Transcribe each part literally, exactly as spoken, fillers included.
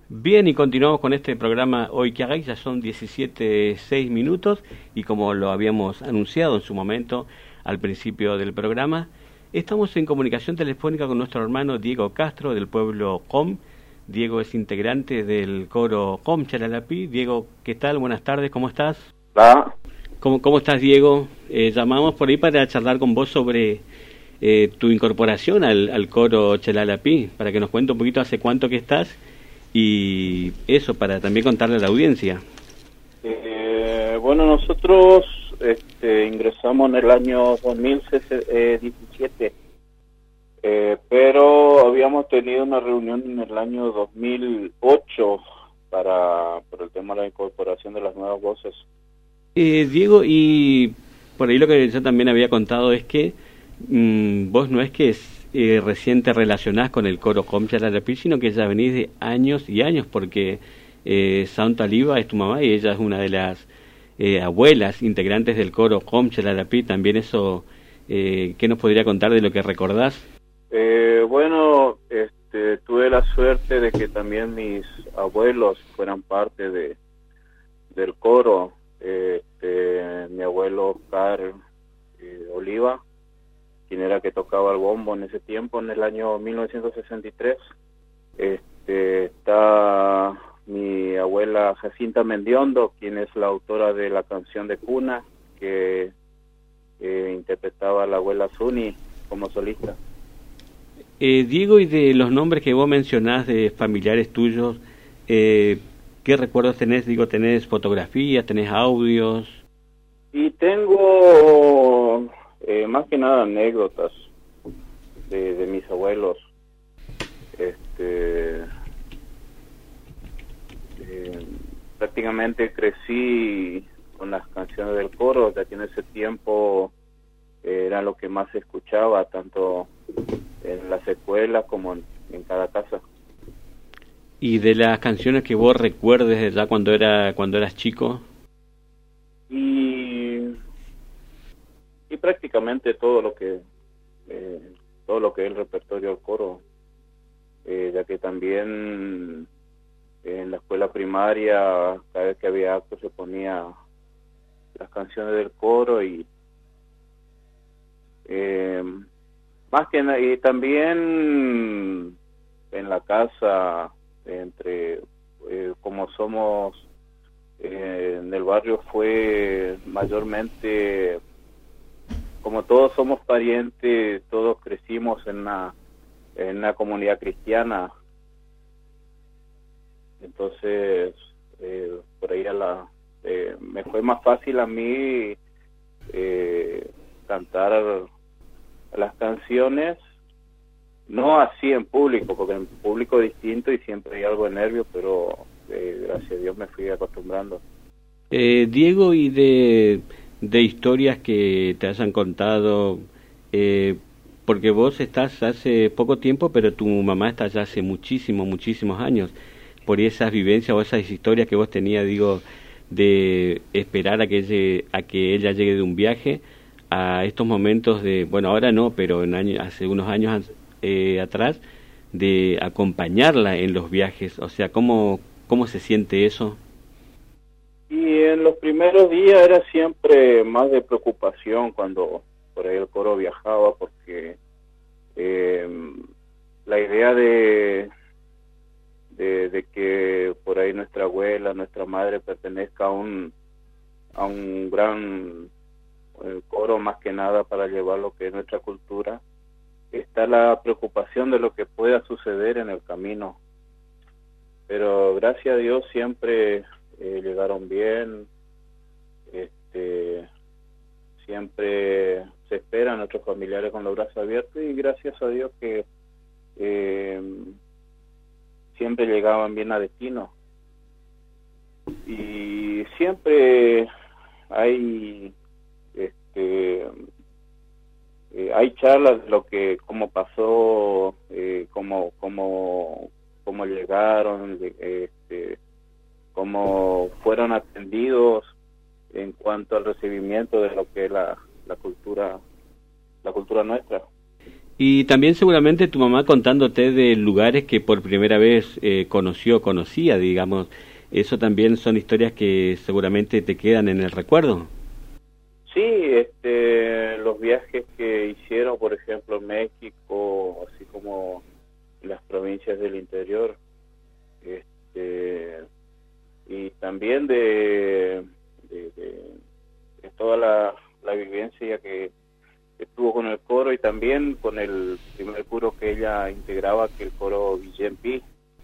Bien, y continuamos con este programa Hoy que hagáis, ya son diecisiete seis minutos y como lo habíamos anunciado en su momento al principio del programa, estamos en comunicación telefónica con nuestro hermano Diego Castro del pueblo Com. Diego es integrante del coro Com Chalalapí. Diego, ¿qué tal? Buenas tardes, ¿cómo estás? Hola. ¿Cómo, cómo estás, Diego? Eh, llamamos por ahí para charlar con vos sobre eh, tu incorporación al, al coro Chalalapí, para que nos cuente un poquito hace cuánto que estás. Y eso, para también contarle a la audiencia. Eh, bueno, nosotros este, ingresamos en el año dos mil diecisiete, eh, pero habíamos tenido una reunión en el año dos mil ocho para por el tema de la incorporación de las nuevas voces. Eh, Diego, y por ahí lo que yo también había contado es que mmm, vos no es que es, eh, recién te relacionás con el coro Com Chalalapí, sino que ya venís de años y años, porque eh, Santa Liva es tu mamá y ella es una de las eh, abuelas integrantes del coro Com Chalalapí. También eso, eh, ¿qué nos podría contar de lo que recordás? Eh, bueno, este, tuve la suerte de que también mis abuelos fueran parte de del coro. Este, mi abuelo Oscar eh, Oliva, quien era que tocaba el bombo en ese tiempo, en el año mil novecientos sesenta y tres. Este, está mi abuela Jacinta Mendiondo, quien es la autora de la canción de cuna que eh, interpretaba a la abuela Zuni como solista. Eh, Diego, y de los nombres que vos mencionás de familiares tuyos, eh, ¿qué recuerdos tenés? Digo, ¿tenés fotografías, tenés audios? Y tengo eh, más que nada anécdotas de, de mis abuelos. Este, eh, prácticamente crecí con las canciones del coro, ya que en ese tiempo eh, era lo que más se escuchaba, tanto en las escuelas como en, en cada casa. ¿Y de las canciones que vos recuerdes de ya cuando era cuando eras chico? Y, y prácticamente todo lo que eh, todo lo que es el repertorio del coro, eh, ya que también en la escuela primaria cada vez que había acto se ponía las canciones del coro y eh, más que nada, y también en la casa, entre eh, como somos eh, en el barrio, fue mayormente, como todos somos parientes, todos crecimos en una en una comunidad cristiana, entonces eh, por ahí a la eh, me fue más fácil a mí eh, cantar las canciones, no así en público, porque en público es distinto y siempre hay algo de nervio, pero eh, gracias a Dios me fui acostumbrando. Eh, Diego, y de, de historias que te hayan contado, eh, porque vos estás hace poco tiempo, pero tu mamá está ya hace muchísimos, muchísimos años, por esas vivencias o esas historias que vos tenías, digo, de esperar a que, llegue, a que ella llegue de un viaje, a estos momentos de, bueno, ahora no, pero en año, hace unos años eh, atrás, de acompañarla en los viajes. O sea, ¿cómo, cómo se siente eso? Y en los primeros días era siempre más de preocupación cuando por ahí el coro viajaba, porque eh, la idea de, de de que por ahí nuestra abuela, nuestra madre pertenezca a un a un gran el coro, más que nada para llevar lo que es nuestra cultura, está la preocupación de lo que pueda suceder en el camino, pero gracias a Dios siempre eh, llegaron bien. Este, siempre se esperan a nuestros familiares con los brazos abiertos y gracias a Dios que eh, siempre llegaban bien a destino, y siempre hay este eh, hay charlas de lo que cómo pasó, eh, cómo cómo cómo llegaron, este cómo fueron atendidos en cuanto al recibimiento de lo que es la, la cultura la cultura nuestra. Y también seguramente tu mamá contándote de lugares que por primera vez eh, conoció, conocía, digamos. Eso también son historias que seguramente te quedan en el recuerdo. Sí, este, los viajes que hicieron, por ejemplo, en México, así como en las provincias del interior, este, y también de, de, de, de toda la, la vivencia que estuvo con el coro y también con el primer coro que ella integraba, que el coro Villempi,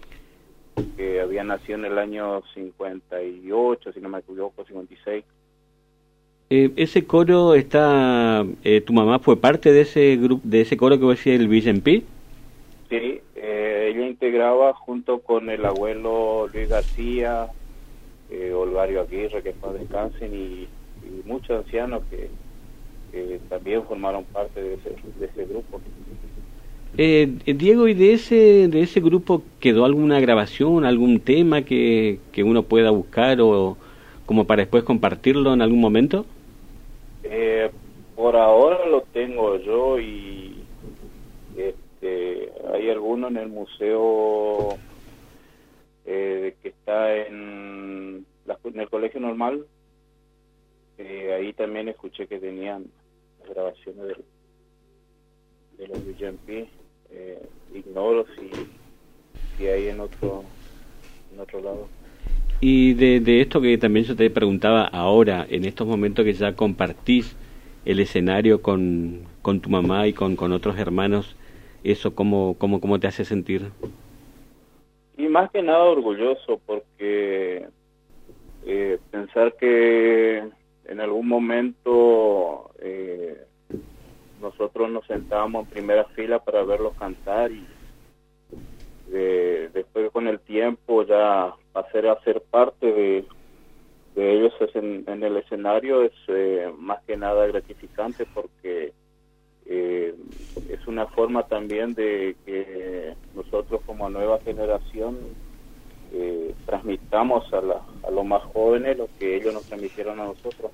que había nacido en el año cincuenta y ocho, si no me equivoco, cincuenta y seis. Eh, ese coro está, eh, ¿tu mamá fue parte de ese grupo, de ese coro que vos decías, el Villempi? Sí, eh, ella integraba junto con el abuelo Luis García, eh, Olvario Aguirre, que para descansen, y, y muchos ancianos que, que también formaron parte de ese, de ese grupo. Eh, Diego, ¿y de ese de ese grupo quedó alguna grabación, algún tema que, que uno pueda buscar o como para después compartirlo en algún momento? Eh, por ahora lo tengo yo y este, hay alguno en el museo eh, que está en, la, en el colegio normal. Eh, ahí también escuché que tenían las grabaciones de, de los Villempi. Eh, ignoro si, si hay en otro en otro lado. Y de, de esto que también yo te preguntaba ahora, en estos momentos que ya compartís el escenario con, con tu mamá y con, con otros hermanos, ¿eso cómo, cómo, cómo te hace sentir? Y más que nada orgulloso, porque eh, pensar que en algún momento eh, nosotros nos sentábamos en primera fila para verlos cantar y de, después con el tiempo ya hacer a ser parte de, de ellos en, en el escenario es eh, más que nada gratificante, porque eh, es una forma también de que nosotros como nueva generación eh, transmitamos a, la, a los más jóvenes lo que ellos nos transmitieron a nosotros.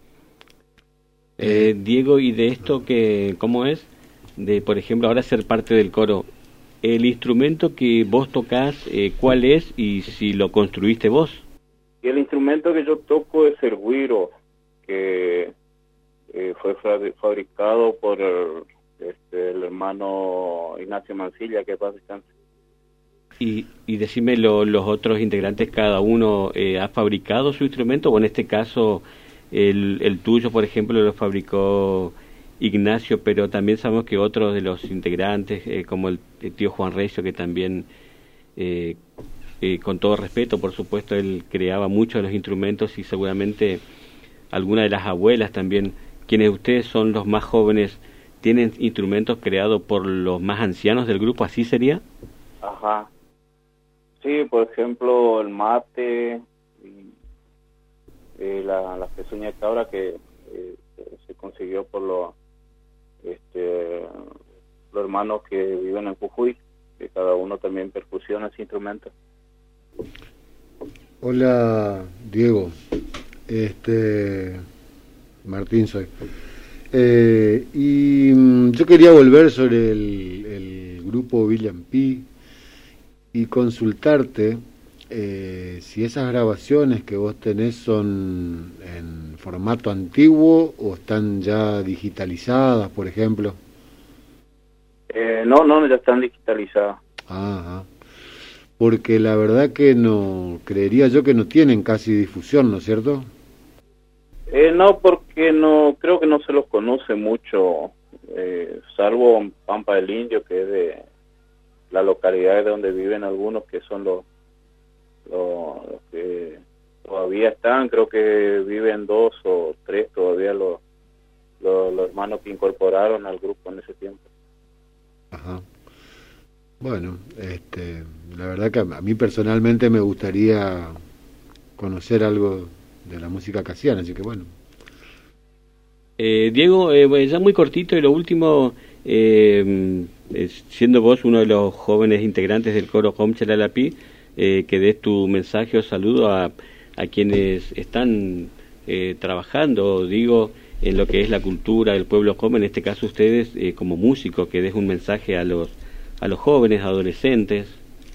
Eh, Diego, y de esto que, ¿cómo es? De, por ejemplo, ahora ser parte del coro, el instrumento que vos tocás, eh, ¿cuál es y si lo construiste vos? Y el instrumento que yo toco es el güiro, que eh, fue fabricado por el, este, el hermano Ignacio Mancilla, que pasa descanse. Y, y decime, lo, los otros integrantes, cada uno eh, ha fabricado su instrumento, o en este caso el, el tuyo, por ejemplo, lo fabricó Ignacio, pero también sabemos que otros de los integrantes, eh, como el, el tío Juan Recio, que también, eh, eh, con todo respeto, por supuesto, él creaba muchos de los instrumentos, y seguramente alguna de las abuelas también, quienes ustedes son los más jóvenes, tienen instrumentos creados por los más ancianos del grupo, ¿así sería? Ajá. Sí, por ejemplo, el mate, y, eh, la, la pezuña de cabra que eh, se consiguió por los este, los hermanos que viven en Jujuy, que cada uno también percusiona ese instrumento. Hola, Diego. Este, Martín soy. Eh, y mm, yo quería volver sobre el, el grupo Villempi y consultarte eh, si esas grabaciones que vos tenés son en formato antiguo o están ya digitalizadas, por ejemplo. Eh, no, no, ya están digitalizadas. Ajá. Porque la verdad que no, creería yo que no tienen casi difusión, ¿no es cierto? Eh, no, porque no creo que no se los conoce mucho, eh, salvo Pampa del Indio, que es de la localidad de donde viven algunos, que son los, los, los que todavía están. Creo que viven dos o tres todavía los, los, los hermanos que incorporaron al grupo en ese tiempo. Ajá. Bueno, este, la verdad que a mí personalmente me gustaría conocer algo de la música casiana, así que bueno. Eh, Diego, eh, ya muy cortito, y lo último, eh, es, siendo vos uno de los jóvenes integrantes del coro Hom Chalalapi, eh, que des tu mensaje o saludo a, a quienes están eh, trabajando, digo, en lo que es la cultura del pueblo joven, en este caso ustedes eh, como músicos, que dejen un mensaje a los a los jóvenes, adolescentes.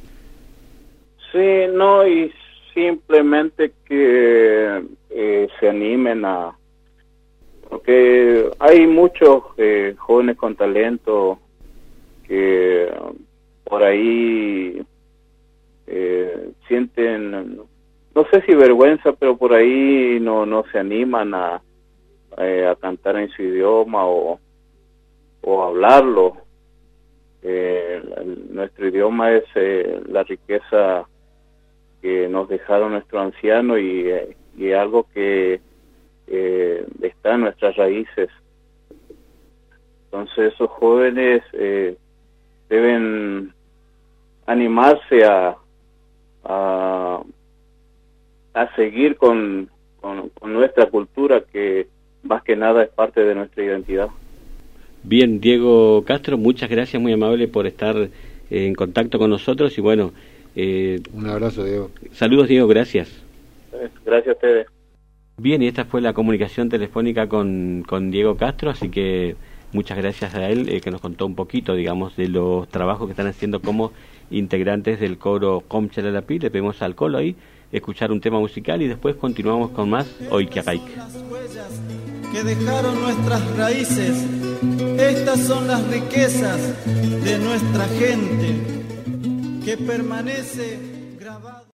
Sí, no, y simplemente que eh, se animen a... Porque hay muchos eh, jóvenes con talento que por ahí eh, sienten, no sé si vergüenza, pero por ahí no no se animan a, eh, a cantar en su idioma o, o hablarlo. Eh, nuestro idioma es eh, la riqueza que nos dejaron nuestros ancianos y, eh, y algo que eh, está en nuestras raíces. Entonces esos jóvenes eh, deben animarse a, a, a seguir con, con, con nuestra cultura, que más que nada es parte de nuestra identidad. Bien, Diego Castro, muchas gracias, muy amable por estar eh, en contacto con nosotros y bueno... Eh, un abrazo, Diego. Saludos, Diego, gracias. Gracias a ustedes. Bien, y esta fue la comunicación telefónica con, con Diego Castro, así que muchas gracias a él, eh, que nos contó un poquito, digamos, de los trabajos que están haciendo como integrantes del coro Comchalalapi. Le pedimos al Colo ahí escuchar un tema musical y después continuamos con más Oikiakaik. Que dejaron nuestras raíces, estas son las riquezas de nuestra gente, que permanece grabado.